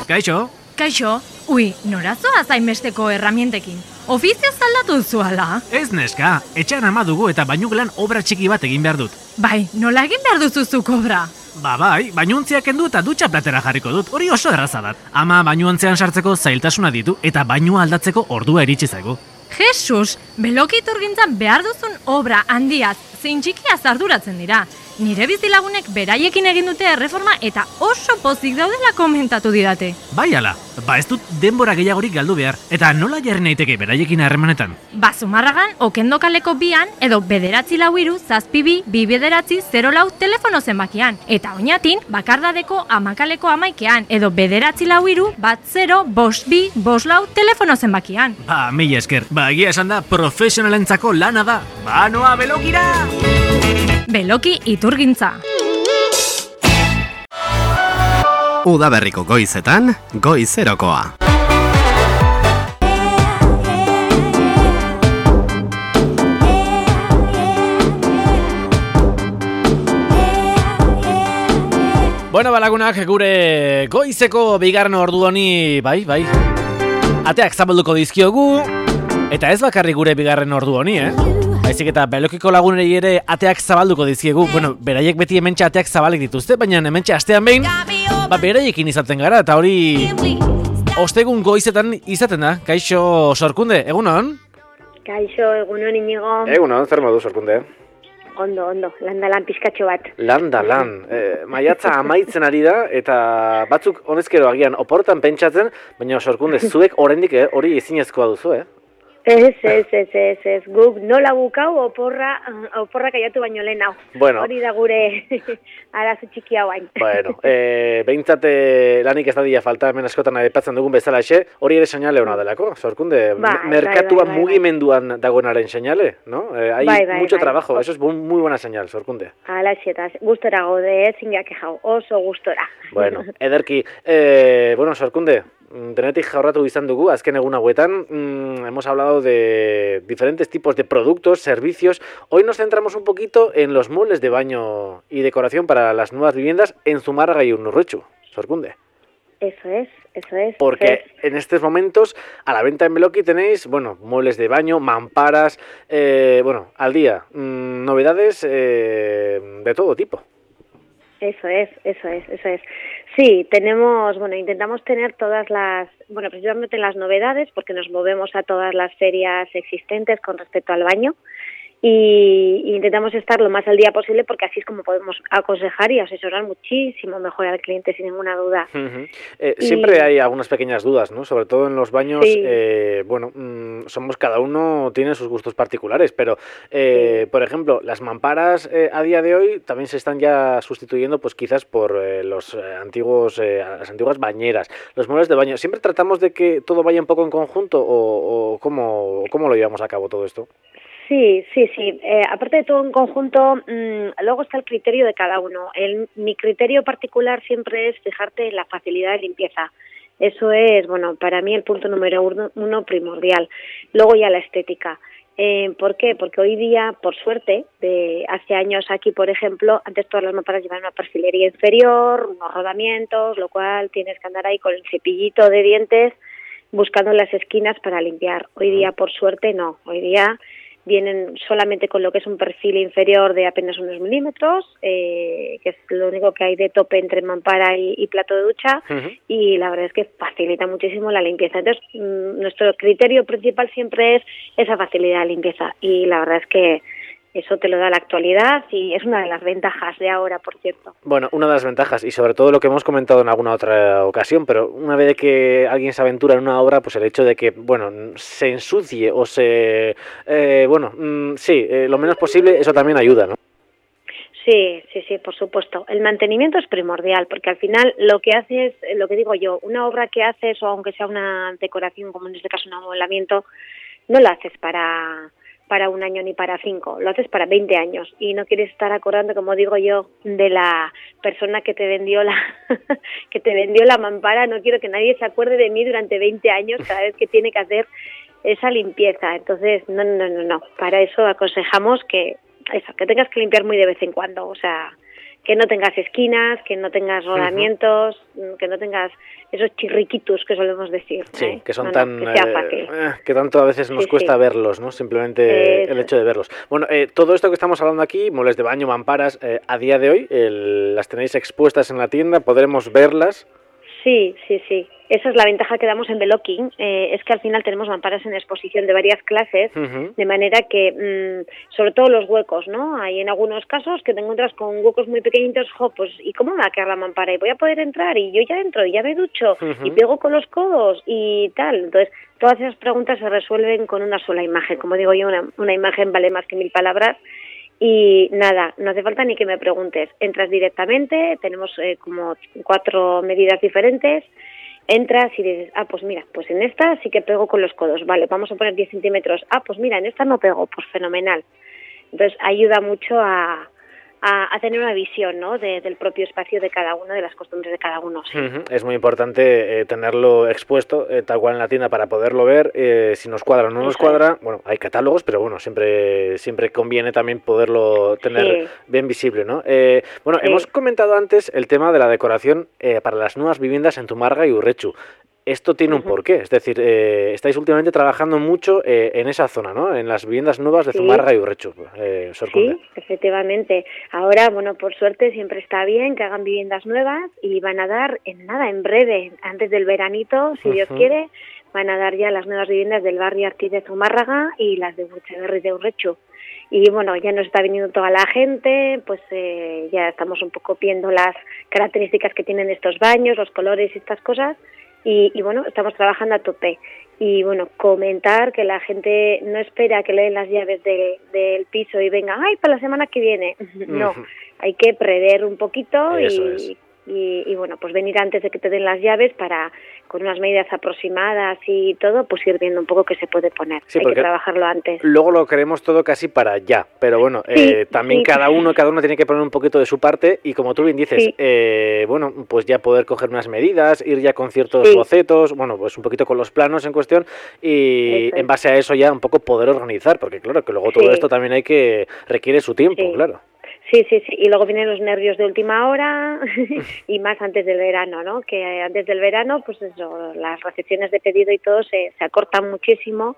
Kaixo? Kaixo, norazoa zainbesteko erramientekin? Ofizioz aldatu zuala? Ez neska, etxean ama dugu eta bainugelan obra txiki bat egin behar dut. Bai, nola egin behar duzuzuk obra? Bai, bainuontziak kendu eta dutxa platera jarriko dut, hori oso erraza da. Ama bainuontzean sartzeko zailtasuna ditu eta bainua aldatzeko ordua iritsi zaigu. Jesus, beloki iturgintzan behar duzun obra handiaz, zein txikiaz arduratzen dira. Nire bizilagunek beraiekin egin dute erreforma eta oso pozik daudela komentatu didate. Bai ala, ez dut denbora gehiagorik galdu behar, eta nola jarri naiteke beraiekin harremanetan? Zumarragan, Okendokaleko 2an, edo 943-229-294 telefono zenbakian, eta Oñatin, Bakardadeko Amakaleko 11an, edo 943-10-52-54 telefono zenbakian. Mila esker, egia esan da profesionalentzako lana da. Noa belokira! Beloki iturgintza. Udaberriko goizetan, goizerokoa. Balagunak, gure goizeko bigarren ordu honi, bai, ateak zabalduko dizkiogu, eta ez bakarrik gure bigarren ordu honi, Baizik eta Belokiko lagunei ere ateak zabalduko dizkiegu. Beraiek beti hementxe ateak zabalik dituzte, baina hementxe astean behin, beraiekin izaten gara, eta hori ostegun goizetan izaten da. Kaixo, Sorkunde, egunon? Kaixo, egunon, Inigo. Egunon, zer modu, Sorkunde? Ondo, landalan pizkatxo bat. Landalan, maiatza amaitzen ari da, eta batzuk honezkero agian oportan pentsatzen, baina Sorkunde, zuek oraindik hori ezinezkoa duzu, Ez, guk nola bukau oporra kaiatu baino lehen hau. Hori da gure arazo txiki hau hain. Behintzat lanik ez dadila falta, hemen askotan aipatzen dugun bezala hori ere seinale hona delako, Sorkunde, merkatua mugimenduan dagoenaren seinale, ¿no? Hay mucho trabajo, eso es muy buena señal, Sorkunde. Hala xetaz, gustora gaude, zingake jau, oso gustora. Ederki, Sorkunde, denetik jaurratu izan dugu, azken egun hauetan, hemos hablado de diferentes tipos de productos, servicios. Hoy nos centramos un poquito en los muebles de baño y decoración para las nuevas viviendas en Zumárraga y Unurretxu, Sorkunde. Eso es. Porque en estos momentos, a la venta en Beloki tenéis, muebles de baño, mamparas, al día, novedades de todo tipo. Eso es. Sí, tenemos, intentamos tener todas las, precisamente las novedades, porque nos movemos a todas las ferias existentes con respecto al baño, y intentamos estar lo más al día posible, porque así es como podemos aconsejar y asesorar muchísimo mejor al cliente, sin ninguna duda. Siempre hay algunas pequeñas dudas, ¿no? Sobre todo en los baños, sí. Somos cada uno tiene sus gustos particulares, pero por ejemplo, las mamparas a día de hoy también se están ya sustituyendo, pues quizás por las antiguas bañeras, los muebles de baño. ¿Siempre tratamos de que todo vaya un poco en conjunto o cómo lo llevamos a cabo todo esto? Sí. Aparte de todo en conjunto, luego está el criterio de cada uno. Mi criterio particular siempre es fijarte en la facilidad de limpieza. Eso es, para mí el punto número uno primordial. Luego ya la estética. ¿Por qué? Porque hoy día, por suerte, hace años aquí, por ejemplo, antes todas las mamparas llevaban una perfilería inferior, unos rodamientos, lo cual tienes que andar ahí con el cepillito de dientes buscando las esquinas para limpiar. Hoy día, por suerte, no. Hoy día vienen solamente con lo que es un perfil inferior de apenas unos milímetros, que es lo único que hay de tope entre mampara y plato de ducha, y la verdad es que facilita muchísimo la limpieza. Entonces, nuestro criterio principal siempre es esa facilidad de limpieza, y la verdad es que eso te lo da la actualidad y es una de las ventajas de ahora, por cierto. Una de las ventajas, y sobre todo lo que hemos comentado en alguna otra ocasión, pero una vez que alguien se aventura en una obra, pues el hecho de que, se ensucie o se... lo menos posible, eso también ayuda, ¿no? Sí, por supuesto. El mantenimiento es primordial, porque al final lo que haces, lo que digo yo, una obra que haces, o aunque sea una decoración, como en este caso un amueblamiento, no lo haces para un año ni para 5, lo haces para 20 años y no quieres estar acordando, como digo yo, de la persona que te vendió la mampara. No quiero que nadie se acuerde de mí durante 20 años cada vez que tiene que hacer esa limpieza. Entonces, no. Para eso aconsejamos que tengas que limpiar muy de vez en cuando, o sea, que no tengas esquinas, que no tengas rodamientos, que no tengas esos chirriquitos que solemos decir. Sí, que son que tanto a veces nos cuesta verlos, ¿no? Simplemente el hecho de verlos. Bueno, todo esto que estamos hablando aquí, muebles de baño, mamparas, a día de hoy, las tenéis expuestas en la tienda, ¿podremos verlas? Sí. Esa es la ventaja que damos en Beloki, es que al final tenemos mamparas en exposición de varias clases, de manera que, sobre todo los huecos, ¿no? Hay en algunos casos que te encuentras con huecos muy pequeñitos, pues ¿y cómo me va a quedar la mampara? ¿Y voy a poder entrar? Y yo ya entro, y ya me ducho, y pego con los codos, y tal. Entonces, todas esas preguntas se resuelven con una sola imagen. Como digo yo, una imagen vale más que 1000 palabras. Y nada, no hace falta ni que me preguntes. Entras directamente, tenemos como 4 medidas diferentes. Entras y dices, pues mira, pues en esta sí que pego con los codos. Vale, vamos a poner 10 centímetros. Pues mira, en esta no pego. Pues fenomenal. Entonces ayuda mucho a tener una visión, ¿no? Del propio espacio de cada uno, de las costumbres de cada uno. Sí. Es muy importante tenerlo expuesto tal cual en la tienda para poderlo ver. Si nos cuadra o no nos cuadra, bueno, hay catálogos, pero bueno, siempre conviene también poderlo tener bien visible, ¿no? Hemos comentado antes el tema de la decoración para las nuevas viviendas en Zumarraga y Urretxu. Esto tiene un porqué, es decir, estáis últimamente trabajando mucho en esa zona, ¿no? En las viviendas nuevas de Zumarraga y Urretxu. Sí, efectivamente. Ahora, bueno, por suerte siempre está bien que hagan viviendas nuevas y van a dar en breve, antes del veranito, si Dios quiere, van a dar ya las nuevas viviendas del barrio Artiz de Zumarraga y las de Urtxaberri de Urretxu. Y bueno, ya nos está viniendo toda la gente, pues ya estamos un poco viendo las características que tienen estos baños, los colores y estas cosas. Y bueno, estamos trabajando a tope. Y bueno, comentar que la gente no espera que le den las llaves del piso y venga, para la semana que viene. No, hay que prever un poquito y bueno, pues venir antes de que te den las llaves para, con unas medidas aproximadas y todo, pues ir viendo un poco qué se puede poner. Sí, hay que trabajarlo antes. Luego lo queremos todo casi para allá, pero bueno, también cada uno tiene que poner un poquito de su parte y como tú bien dices, bueno, pues ya poder coger unas medidas, ir ya con ciertos bocetos, bueno, pues un poquito con los planos en cuestión y en base a eso ya un poco poder organizar, porque claro, que luego todo esto también requiere su tiempo, claro. Sí, y luego vienen los nervios de última hora y más antes del verano, ¿no? Que antes del verano, pues eso, las recepciones de pedido y todo se acortan muchísimo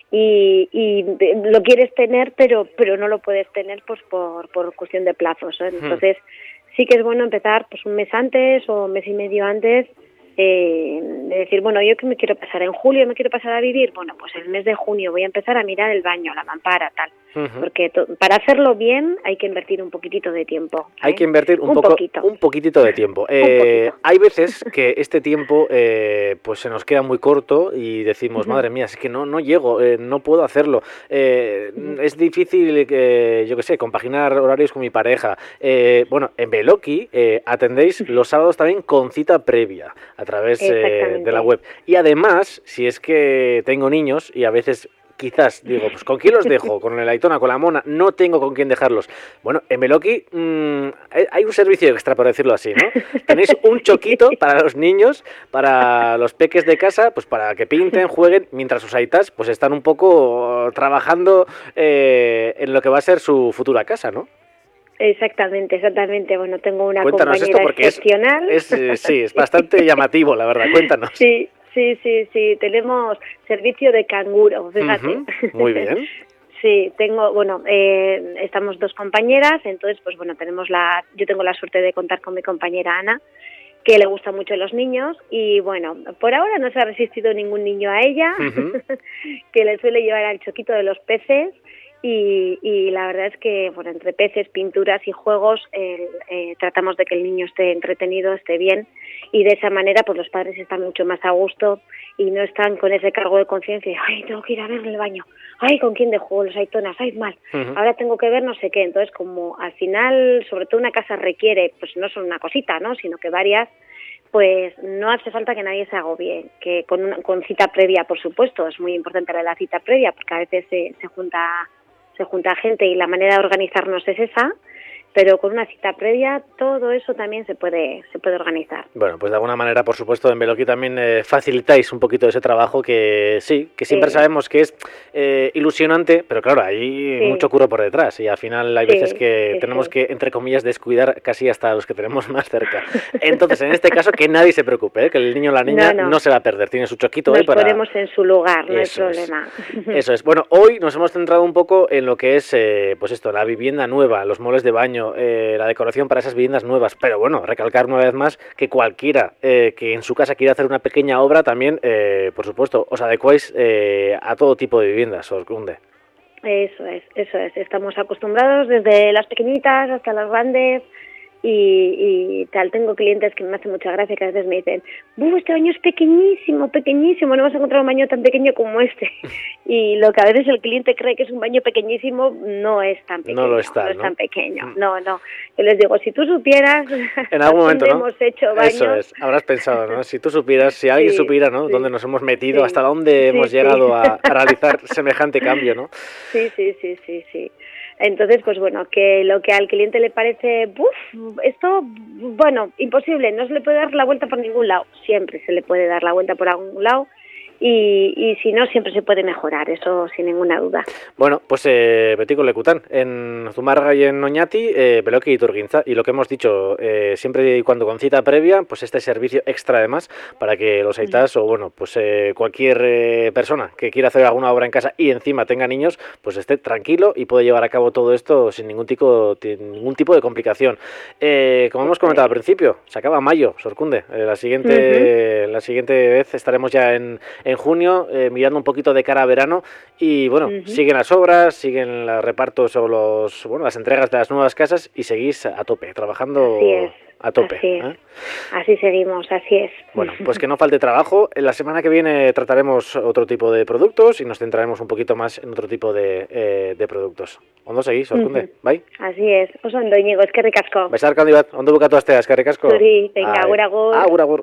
y lo quieres tener, pero no lo puedes tener pues por cuestión de plazos, ¿eh? Entonces sí que es bueno empezar pues un mes antes o un mes y medio antes, de decir, bueno, yo que me quiero pasar en julio, me quiero pasar a vivir, bueno, pues el mes de junio voy a empezar a mirar el baño, la mampara, tal, porque para hacerlo bien hay que invertir un poquitito de tiempo. Hay que invertir un poquitito de tiempo. Hay veces que este tiempo pues se nos queda muy corto y decimos, madre mía, es que no llego, no puedo hacerlo. Es difícil, yo qué sé, compaginar horarios con mi pareja. Bueno, en Beloki atendéis los sábados también con cita previa a través de la web. Y además, si es que tengo niños y a veces quizás digo, pues ¿con quién los dejo? Con el Aitona, con la Mona, no tengo con quién dejarlos. Bueno, en Beloki hay un servicio extra, por decirlo así, ¿no? Tenéis un choquito para los niños, para los peques de casa, pues para que pinten, jueguen, mientras sus aitas pues están un poco trabajando en lo que va a ser su futura casa, ¿no? Exactamente. Bueno, tengo una Cuéntanos compañera esto porque excepcional. Es bastante llamativo, la verdad. Cuéntanos. Sí. Tenemos servicio de canguro, fíjate. Muy bien. Sí, estamos 2 compañeras, entonces, pues bueno, yo tengo la suerte de contar con mi compañera Ana, que le gustan mucho los niños y bueno, por ahora no se ha resistido ningún niño a ella, que le suele llevar al choquito de los peces. Y la verdad es que, bueno, entre peces, pinturas y juegos tratamos de que el niño esté entretenido, esté bien y de esa manera pues los padres están mucho más a gusto y no están con ese cargo de conciencia de ay, tengo que ir a ver en el baño, ay, ¿con quién dejo los aitonas? Ay, mal, ahora tengo que ver no sé qué. Entonces, como al final, sobre todo una casa requiere, pues no solo una cosita, ¿no? Sino que varias, pues no hace falta que nadie se agobie, que con cita previa, por supuesto, es muy importante la cita previa porque a veces se junta gente y la manera de organizarnos es esa, pero con una cita previa todo eso también se puede organizar. Bueno, pues de alguna manera, por supuesto, en Beloki también facilitáis un poquito ese trabajo que sí, que siempre sabemos que es ilusionante, pero claro, hay mucho curro por detrás y al final hay veces que tenemos que, entre comillas, descuidar casi hasta a los que tenemos más cerca. Entonces, en este caso, que nadie se preocupe, que el niño o la niña no se va a perder, tiene su choquito ahí para... Nos ponemos en su lugar, no hay problema. Eso es. Bueno, hoy nos hemos centrado un poco en lo que es, pues esto, la vivienda nueva, los muebles de baño, la decoración para esas viviendas nuevas, pero bueno, recalcar una vez más que cualquiera que en su casa quiera hacer una pequeña obra también, por supuesto, os adecuáis a todo tipo de viviendas, Sorkunde. Eso es, estamos acostumbrados desde las pequeñitas hasta las grandes y tal. Tengo clientes que me hacen mucha gracia, que a veces me dicen, este baño es pequeñísimo, no vas a encontrar un baño tan pequeño como este. Y lo que a veces el cliente cree que es un baño pequeñísimo no es tan pequeño. No lo está, ¿no? Es tan pequeño, no. Yo les digo, si tú supieras en algún momento, ¿no? hemos hecho baños... Eso es, habrás pensado, ¿no? Si tú supieras, si alguien supiera, ¿no? Dónde nos hemos metido, hasta dónde hemos llegado a realizar semejante cambio, ¿no? Sí. Entonces, pues bueno, que lo que al cliente le parece, esto, bueno, imposible, no se le puede dar la vuelta por ningún lado, siempre se le puede dar la vuelta por algún lado. Y si no, siempre se puede mejorar, eso sin ninguna duda. Bueno, pues Betiko Lekutan, en Zumárraga y en Oñati, Beloki y Iturgintza, y lo que hemos dicho, siempre y cuando con cita previa, pues este servicio extra además, para que los aitas o bueno, pues cualquier persona que quiera hacer alguna obra en casa y encima tenga niños, pues esté tranquilo y puede llevar a cabo todo esto sin ningún tipo de complicación. Como hemos comentado al principio, se acaba mayo, Sorkunde, la siguiente vez estaremos ya en junio, mirando un poquito de cara a verano y bueno, siguen las obras, siguen los repartos o las entregas de las nuevas casas y seguís a tope, trabajando a tope. Así seguimos, así es. Bueno, pues que no falte trabajo. En la semana que viene trataremos otro tipo de productos y nos centraremos un poquito más en otro tipo de productos. ¿Ondo seguís, Sorkunde? Bai? Así es. Oso ondo, Iñigo, eskerrik asko. Besarka handi bat, ondo bukatu astea, eskerrik asko. Zuri, venga, agur agur. Agur agur.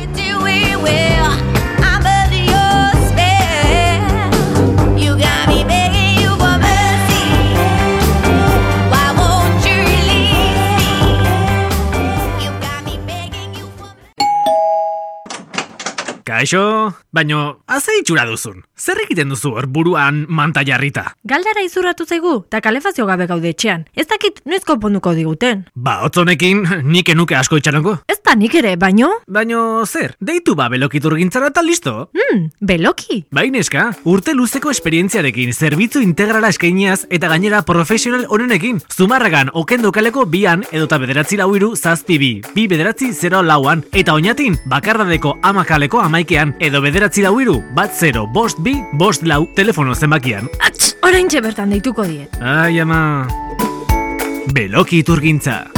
Kaixo, baino, ze itxura duzun? Zer egiten duzu hor buruan manta jarrita? Galdara izurratu zaigu, eta kalefazio gabe gaude etxean. Ez dakit noiz konponduko diguten. Ba, hotzonekin nik enuke asko itxarongo. Ez da nik ere, baino? Baino, zer, deitu ba Beloki Iturgintzara eta listo? Beloki? Bai neska, urte luzeko esperientziarekin, zerbitzu integrala eskainiaz eta gainera profesional honenekin. Zumarragan, Okendo kaleko 2an edota 942 2 940 eta Oñatin, Bakardadeko Amakaleko 11 edo 942 105 telefono zenbakian. Oraintxe bertan deituko diet. Ai ama... Beloki Iturgintza.